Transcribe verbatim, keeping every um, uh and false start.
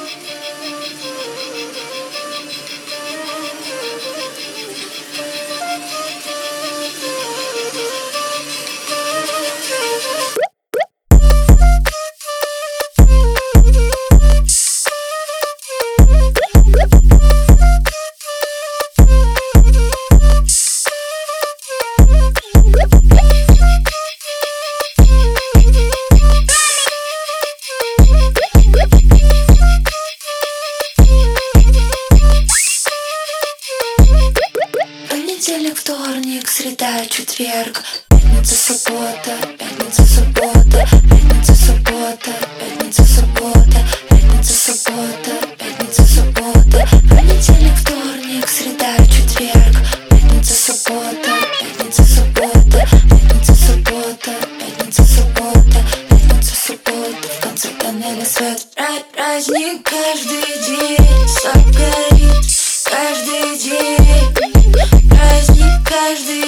Понедельник, вторник, среда, четверг, пятница, суббота, пятница, суббота, пятница, суббота, пятница, суббота, пятница, суббота, пятница, суббота. Понедельник, вторник, среда, четверг, пятница, суббота, пятница, суббота, пятница, суббота, пятница, суббота, пятница, суббота. В конце тоннеля свет. Праздник каждый день, все горит каждый день. Праздник каждый